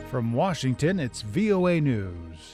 From Washington, it's VOA News.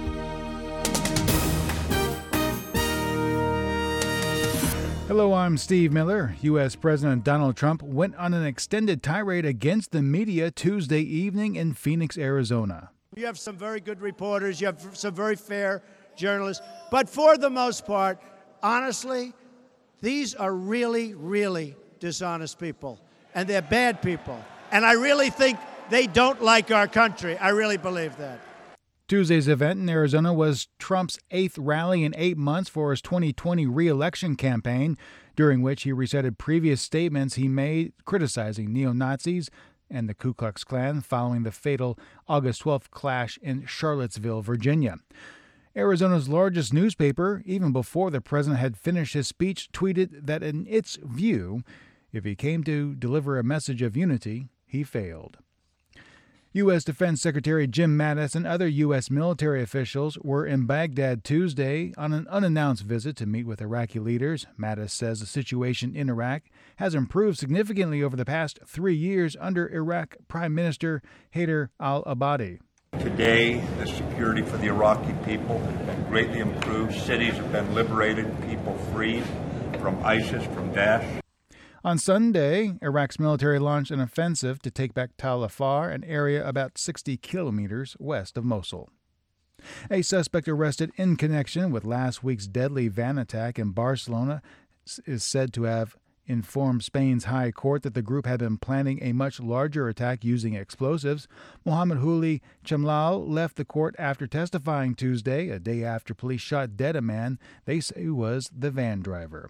Hello, I'm Steve Miller. U.S. President Donald Trump went on an extended tirade against the media Tuesday evening in Phoenix, Arizona. You have some very good reporters. You have some very fair journalists. But for the most part, honestly, these are really, really dishonest people. And they're bad people. And I really think they don't like our country. I really believe that. Tuesday's event in Arizona was Trump's 8th rally in 8 months for his 2020 re-election campaign, during which he recited previous statements he made criticizing neo-Nazis and the Ku Klux Klan following the fatal August 12th clash in Charlottesville, Virginia. Arizona's largest newspaper, even before the president had finished his speech, tweeted that in its view, if he came to deliver a message of unity, he failed. U.S. Defense Secretary Jim Mattis and other U.S. military officials were in Baghdad Tuesday on an unannounced visit to meet with Iraqi leaders. Mattis says the situation in Iraq has improved significantly over the past 3 years under Iraq Prime Minister Haider al-Abadi. Today, the security for the Iraqi people has been greatly improved. Cities have been liberated, people freed from ISIS, from Daesh. On Sunday, Iraq's military launched an offensive to take back Tal Afar, an area about 60 kilometers west of Mosul. A suspect arrested in connection with last week's deadly van attack in Barcelona is said to have informed Spain's high court that the group had been planning a much larger attack using explosives. Mohamed Houli Chamlal left the court after testifying Tuesday, a day after police shot dead a man they say was the van driver.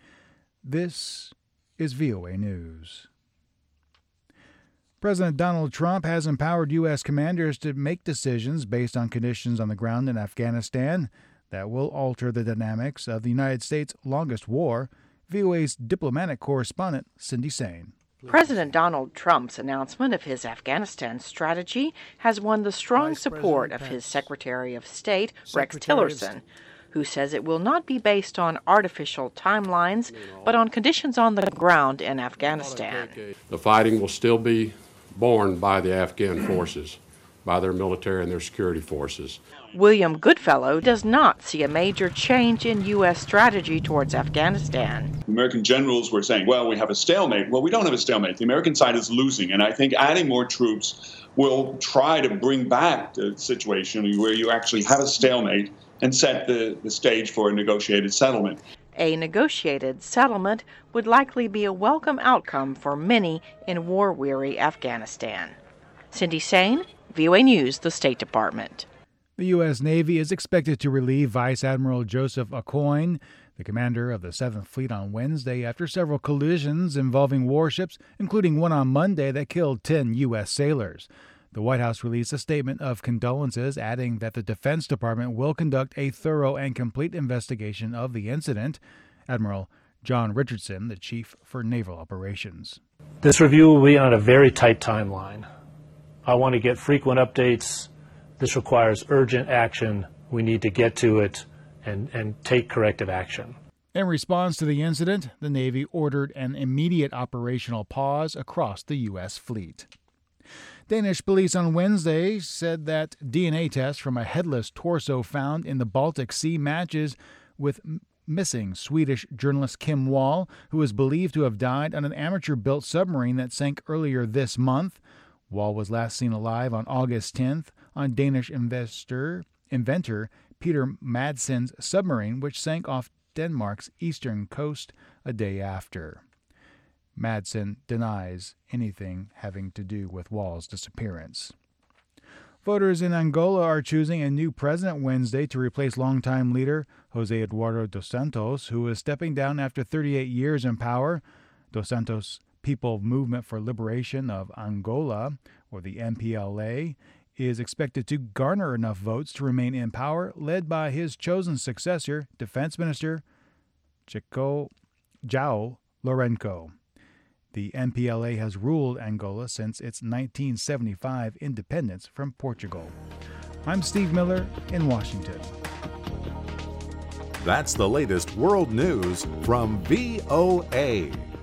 This is VOA News. President Donald Trump has empowered U.S. commanders to make decisions based on conditions on the ground in Afghanistan that will alter the dynamics of the United States' longest war. VOA's diplomatic correspondent, Cindy Sain. President Donald Trump's announcement of his Afghanistan strategy has won the strong support of his Secretary of State, Rex Tillerson, who says it will not be based on artificial timelines, but on conditions on the ground in Afghanistan. The fighting will still be borne by the Afghan forces, by their military and their security forces. William Goodfellow does not see a major change in U.S. strategy towards Afghanistan. American generals were saying, well, we have a stalemate. Well, we don't have a stalemate. The American side is losing, and I think adding more troops will try to bring back the situation where you actually have a stalemate and set the stage for a negotiated settlement. A negotiated settlement would likely be a welcome outcome for many in war-weary Afghanistan. Cindy Sain, VOA News, the State Department. The U.S. Navy is expected to relieve Vice Admiral Joseph Aucoin, the commander of the 7th Fleet, on Wednesday after several collisions involving warships, including one on Monday that killed 10 U.S. sailors. The White House released a statement of condolences, adding that the Defense Department will conduct a thorough and complete investigation of the incident. Admiral John Richardson, the chief for naval operations. This review will be on a very tight timeline. I want to get frequent updates. This requires urgent action. We need to get to it and take corrective action. In response to the incident, the Navy ordered an immediate operational pause across the U.S. fleet. Danish police on Wednesday said that DNA tests from a headless torso found in the Baltic Sea matches with missing Swedish journalist Kim Wall, who is believed to have died on an amateur-built submarine that sank earlier this month. Wall was last seen alive on August 10th on Danish inventor Peter Madsen's submarine, which sank off Denmark's eastern coast a day after. Madsen denies anything having to do with Wall's disappearance. Voters in Angola are choosing a new president Wednesday to replace longtime leader José Eduardo dos Santos, who is stepping down after 38 years in power. Dos Santos' People Movement for Liberation of Angola, or the MPLA, is expected to garner enough votes to remain in power, led by his chosen successor, Defense Minister João Lourenço. The MPLA has ruled Angola since its 1975 independence from Portugal. I'm Steve Miller in Washington. That's the latest world news from VOA.